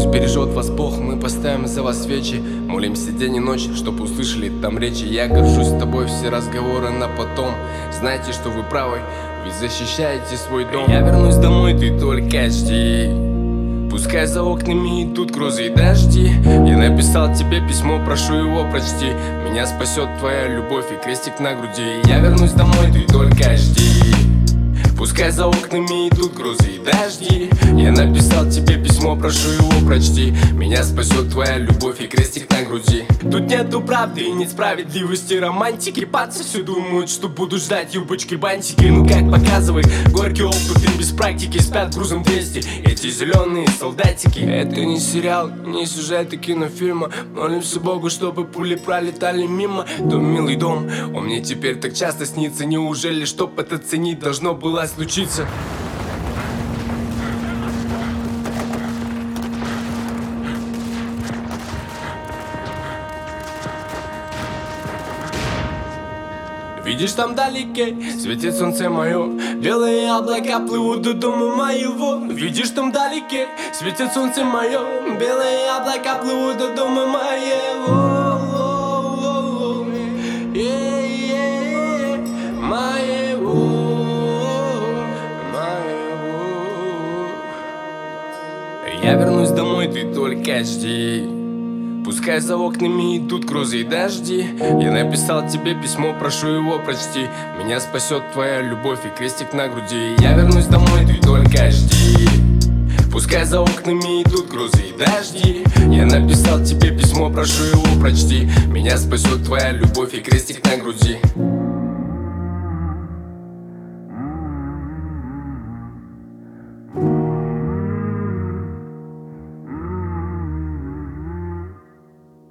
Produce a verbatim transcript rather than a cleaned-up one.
Пусть бережет вас Бог, мы поставим за вас свечи. Молимся день и ночь, чтоб услышали там речи. Я горжусь тобой, все разговоры на потом. Знайте, что вы правы, ведь защищаете свой дом. Я вернусь домой, ты только жди. Пускай за окнами идут грозы и дожди. Я написал тебе письмо, прошу его прочти. Меня спасет твоя любовь и крестик на груди. Я вернусь домой, ты только жди. Пускай за окнами идут грозы и дожди. Я написал тебе письмо, прошу его прочти. Меня спасет твоя любовь и крестик на груди. Тут нету правды и нет справедливости, романтики. Пацы все думают, что буду ждать юбочки, бантики. Ну как показывает горький опыт, и без практики спят грузом двести эти зеленые солдатики. Это не сериал, не сюжеты кинофильма. Молимся Богу, чтобы пули пролетали мимо. Дом, милый дом, он мне теперь так часто снится. Неужели, чтоб это ценить, должно было случиться? Видишь, там вдалеке светит солнце мое, белые облака плывут до дома моего. Видишь, там вдалеке светит солнце мое, белые облака плывут до дома моего. Я вернусь домой, ты только жди. Пускай за окнами идут грозы и дожди. Я написал тебе письмо, прошу его прочти. Меня спасет твоя любовь и крестик на груди. Я вернусь домой, ты только жди. Пускай за окнами идут грозы и дожди. Я написал тебе письмо, прошу его прочти. Меня спасет твоя любовь и крестик на груди.